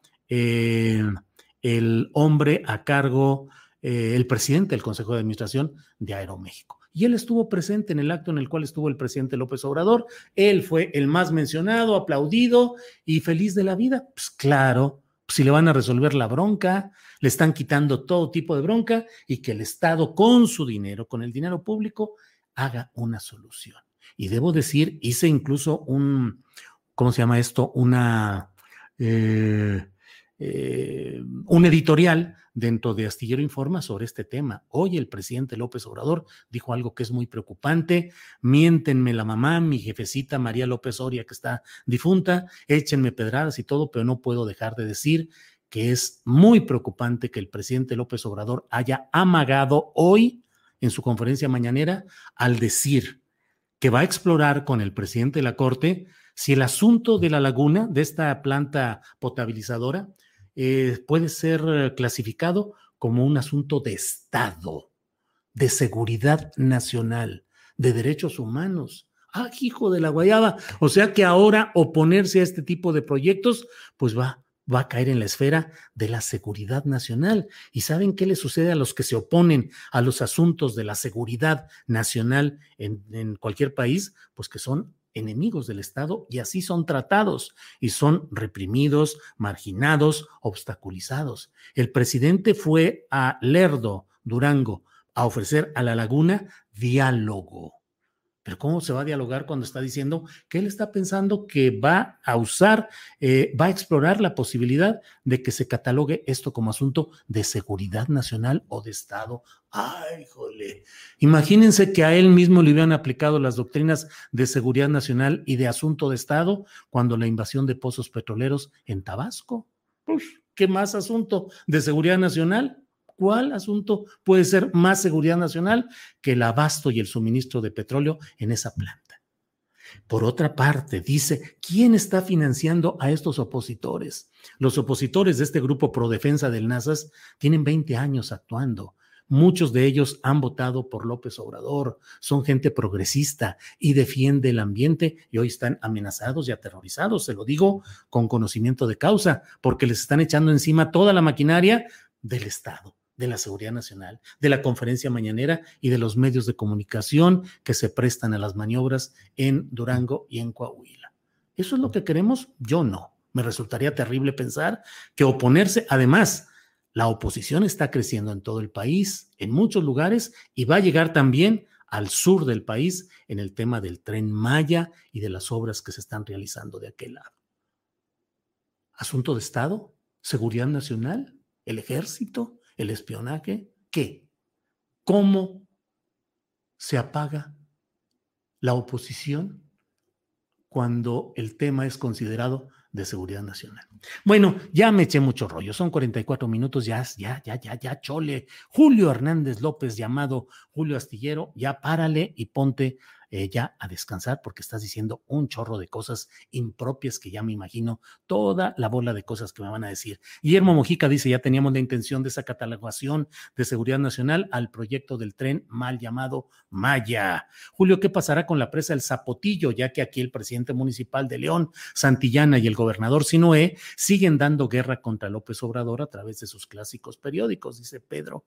el hombre a cargo, el presidente del Consejo de Administración de Aeroméxico. Y él estuvo presente en el acto en el cual estuvo el presidente López Obrador. Él fue el más mencionado, aplaudido y feliz de la vida. Pues claro, si le van a resolver la bronca, le están quitando todo tipo de bronca y que el Estado con su dinero, con el dinero público, haga una solución. Y debo decir, hice incluso ¿cómo se llama esto? un editorial dentro de Astillero Informa sobre este tema. Hoy el presidente López Obrador dijo algo que es muy preocupante: miéntenme la mamá, mi jefecita María López Oria, que está difunta, échenme pedradas y todo, pero no puedo dejar de decir que es muy preocupante que el presidente López Obrador haya amagado hoy en su conferencia mañanera al decir que va a explorar con el presidente de la Corte si el asunto de la laguna, de esta planta potabilizadora, puede ser clasificado como un asunto de Estado, de seguridad nacional, de derechos humanos. ¡Ah, hijo de la guayaba! O sea que ahora oponerse a este tipo de proyectos, pues va a caer en la esfera de la seguridad nacional. ¿Y saben qué le sucede a los que se oponen a los asuntos de la seguridad nacional en cualquier país? Pues que son enemigos del Estado y así son tratados y son reprimidos, marginados, obstaculizados. El presidente fue a Lerdo, Durango, a ofrecer a la laguna diálogo. Pero ¿cómo se va a dialogar cuando está diciendo que él está pensando que va a explorar la posibilidad de que se catalogue esto como asunto de seguridad nacional o de Estado? ¡Ay, jole! Imagínense que a él mismo le hubieran aplicado las doctrinas de seguridad nacional y de asunto de Estado cuando la invasión de pozos petroleros en Tabasco. Pues, ¿qué más asunto de seguridad nacional? ¿Cuál asunto puede ser más seguridad nacional que el abasto y el suministro de petróleo en esa planta? Por otra parte, dice, ¿quién está financiando a estos opositores? Los opositores de este grupo pro defensa del Nazas tienen 20 años actuando. Muchos de ellos han votado por López Obrador, son gente progresista y defiende el ambiente y hoy están amenazados y aterrorizados. Se lo digo con conocimiento de causa, porque les están echando encima toda la maquinaria del Estado, de la seguridad nacional, de la conferencia mañanera y de los medios de comunicación que se prestan a las maniobras en Durango y en Coahuila. ¿Eso es lo que queremos? Yo no. Me resultaría terrible pensar que oponerse, además, la oposición está creciendo en todo el país, en muchos lugares, y va a llegar también al sur del país en el tema del Tren Maya y de las obras que se están realizando de aquel lado. ¿Asunto de Estado? ¿Seguridad nacional? ¿El ejército? ¿El espionaje? ¿Qué? ¿Cómo se apaga la oposición cuando el tema es considerado de seguridad nacional? Bueno, ya me eché mucho rollo, son 44 minutos, ya, chole. Julio Hernández López, llamado Julio Astillero, ya párale y ponte ya a descansar porque estás diciendo un chorro de cosas impropias que ya me imagino toda la bola de cosas que me van a decir. Guillermo Mojica dice, ya teníamos la intención de esa catalogación de seguridad nacional al proyecto del tren mal llamado Maya. Julio, ¿qué pasará con la presa El Zapotillo? Ya que aquí el presidente municipal de León, Santillana, y el gobernador Sinoé siguen dando guerra contra López Obrador a través de sus clásicos periódicos, dice Pedro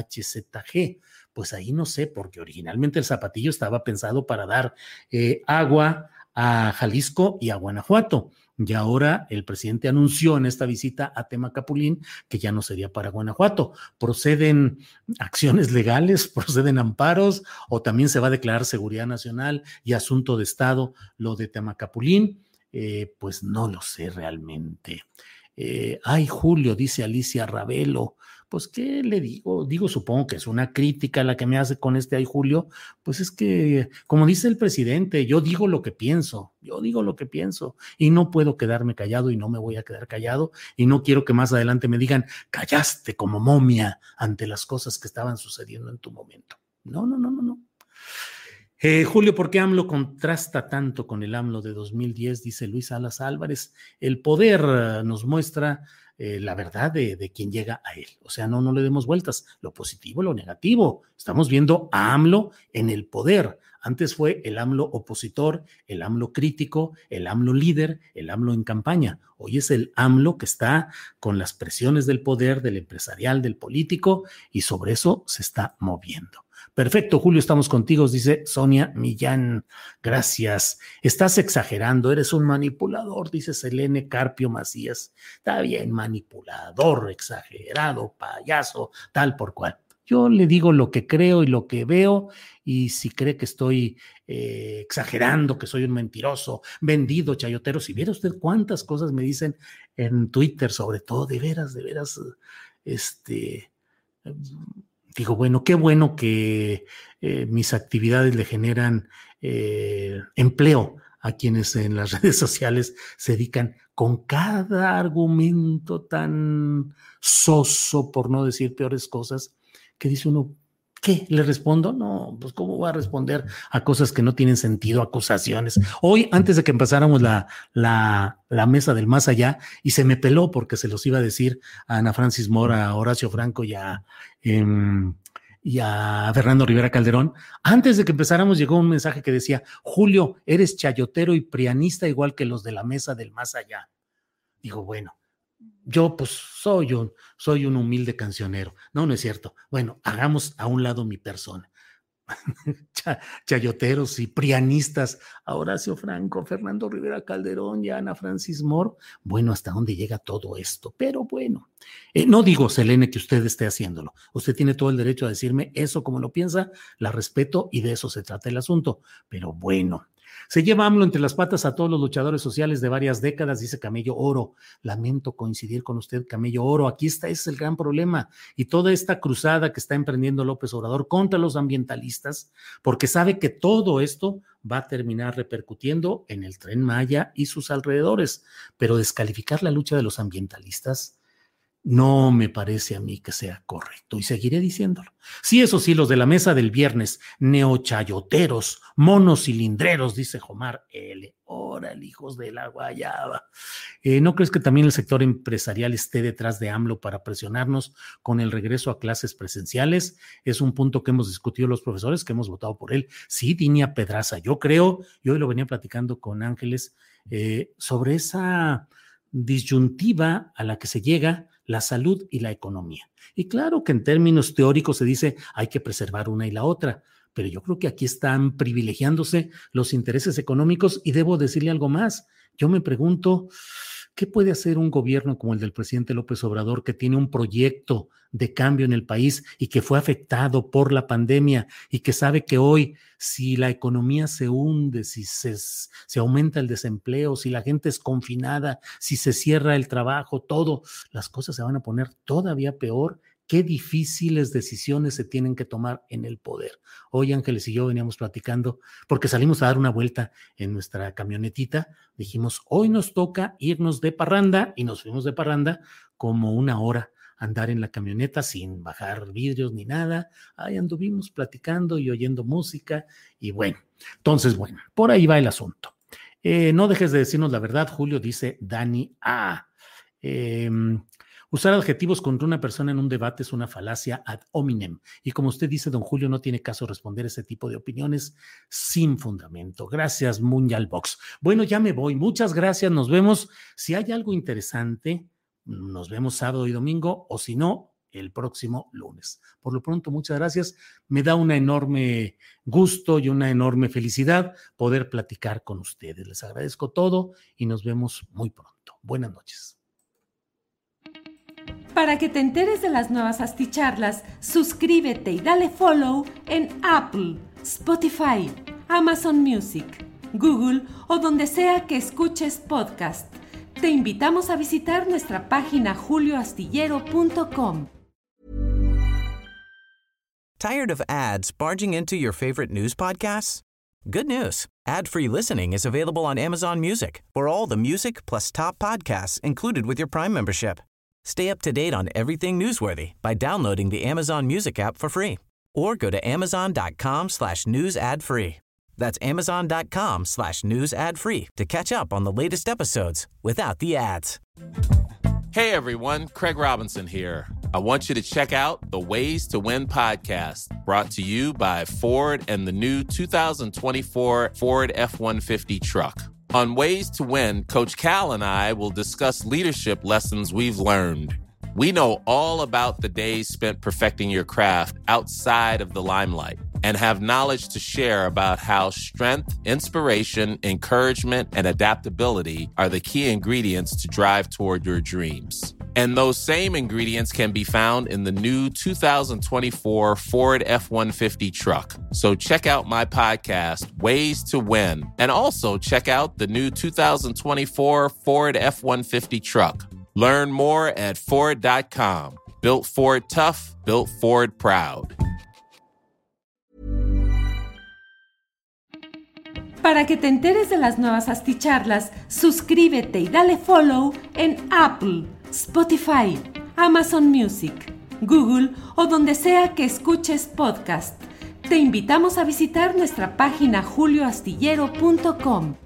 HZG. Pues ahí no sé, porque originalmente el Zapotillo estaba pensado para dar agua a Jalisco y a Guanajuato. Y ahora el presidente anunció en esta visita a Temacapulín que ya no sería para Guanajuato. ¿Proceden acciones legales? ¿Proceden amparos? ¿O también se va a declarar seguridad nacional y asunto de Estado lo de Temacapulín? Pues no lo sé realmente. Ay, Julio, dice Alicia Ravelo. Pues, ¿qué le digo? Supongo que es una crítica la que me hace con este ay, Julio. Pues es que, como dice el presidente, yo digo lo que pienso y no puedo quedarme callado y no me voy a quedar callado y no quiero que más adelante me digan, callaste como momia ante las cosas que estaban sucediendo en tu momento. No. Julio, ¿por qué AMLO contrasta tanto con el AMLO de 2010? Dice Luis Salas Álvarez. El poder nos muestra la verdad de quien llega a él. O sea, no le demos vueltas, lo positivo, lo negativo. Estamos viendo a AMLO en el poder. Antes fue el AMLO opositor, el AMLO crítico, el AMLO líder, el AMLO en campaña. Hoy es el AMLO que está con las presiones del poder, del empresarial, del político, y sobre eso se está moviendo. Perfecto, Julio, estamos contigo, dice Sonia Millán. Gracias. Estás exagerando, eres un manipulador, dice Selene Carpio Macías. Está bien, manipulador, exagerado, payaso, tal por cual. Yo le digo lo que creo y lo que veo, y si cree que estoy exagerando, que soy un mentiroso, vendido, chayotero, si viera usted cuántas cosas me dicen en Twitter sobre todo, de veras, digo, bueno, qué bueno que mis actividades le generan empleo a quienes en las redes sociales se dedican con cada argumento tan soso, por no decir peores cosas, que dice uno, ¿qué? ¿Le respondo? No, pues ¿cómo voy a responder a cosas que no tienen sentido, acusaciones? Hoy, antes de que empezáramos la mesa del más allá, y se me peló porque se los iba a decir a Ana Francis Mora, a Horacio Franco y a Fernando Rivera Calderón, antes de que empezáramos llegó un mensaje que decía, Julio, eres chayotero y prianista igual que los de la mesa del más allá. Digo, bueno, yo pues soy un humilde cancionero. No es cierto. Bueno, hagamos a un lado mi persona. Chayoteros y prianistas, a Horacio Franco, Fernando Rivera Calderón y Ana Francis Moore. Bueno, ¿hasta dónde llega todo esto? Pero bueno, no digo, Selene, que usted esté haciéndolo. Usted tiene todo el derecho a decirme eso como lo piensa, la respeto y de eso se trata el asunto. Pero bueno, se lleva AMLO entre las patas a todos los luchadores sociales de varias décadas, dice Camello Oro. Lamento coincidir con usted, Camello Oro. Aquí está, ese es el gran problema. Y toda esta cruzada que está emprendiendo López Obrador contra los ambientalistas, porque sabe que todo esto va a terminar repercutiendo en el Tren Maya y sus alrededores. Pero descalificar la lucha de los ambientalistas no me parece a mí que sea correcto y seguiré diciéndolo. Sí, eso sí, los de la mesa del viernes, neochayoteros, monocilindreros, dice Jomar L. Órale, hijos de la guayaba. ¿No crees que también el sector empresarial esté detrás de AMLO para presionarnos con el regreso a clases presenciales? Es un punto que hemos discutido los profesores, que hemos votado por él. Sí, Dinia Pedraza, yo creo, y hoy lo venía platicando con Ángeles, sobre esa disyuntiva a la que se llega, la salud y la economía. Y claro que en términos teóricos se dice hay que preservar una y la otra, pero yo creo que aquí están privilegiándose los intereses económicos y debo decirle algo más. Yo me pregunto, ¿qué puede hacer un gobierno como el del presidente López Obrador, que tiene un proyecto de cambio en el país y que fue afectado por la pandemia y que sabe que hoy, si la economía se hunde, si se aumenta el desempleo, si la gente es confinada, si se cierra el trabajo, todo, las cosas se van a poner todavía peor? Qué difíciles decisiones se tienen que tomar en el poder. Hoy Ángeles y yo veníamos platicando porque salimos a dar una vuelta en nuestra camionetita. Dijimos, hoy nos toca irnos de parranda y nos fuimos de parranda como una hora, andar en la camioneta sin bajar vidrios ni nada. Ahí anduvimos platicando y oyendo música y bueno, entonces bueno, por ahí va el asunto. No dejes de decirnos la verdad, Julio, dice Dani A. Usar adjetivos contra una persona en un debate es una falacia ad hominem. Y como usted dice, don Julio, no tiene caso responder ese tipo de opiniones sin fundamento. Gracias, Mundial Box. Bueno, ya me voy. Muchas gracias. Nos vemos. Si hay algo interesante, nos vemos sábado y domingo, o si no, el próximo lunes. Por lo pronto, muchas gracias. Me da un enorme gusto y una enorme felicidad poder platicar con ustedes. Les agradezco todo y nos vemos muy pronto. Buenas noches. Para que te enteres de las nuevas asticharlas, suscríbete y dale follow en Apple, Spotify, Amazon Music, Google o donde sea que escuches podcast. Te invitamos a visitar nuestra página julioastillero.com. Tired of ads barging into your favorite news podcasts? Good news. Ad-free listening is available on Amazon Music for all the music plus top podcasts included with your Prime membership. Stay up to date on everything newsworthy by downloading the Amazon Music app for free or go to amazon.com/news ad free. That's amazon.com/news ad free to catch up on the latest episodes without the ads. Hey everyone, Craig Robinson here. I want you to check out the Ways to Win podcast, brought to you by Ford and the new 2024 Ford F-150 truck. On Ways to Win, Coach Cal and I will discuss leadership lessons we've learned. We know all about the days spent perfecting your craft outside of the limelight and have knowledge to share about how strength, inspiration, encouragement, and adaptability are the key ingredients to drive toward your dreams. And those same ingredients can be found in the new 2024 Ford F-150 truck. So check out my podcast, Ways to Win, and also check out the new 2024 Ford F-150 truck. Learn more at Ford.com. Built Ford tough, built Ford proud. Para que te enteres de las nuevas asticharlas, suscríbete y dale follow en Apple, Spotify, Amazon Music, Google o donde sea que escuches podcast. Te invitamos a visitar nuestra página julioastillero.com.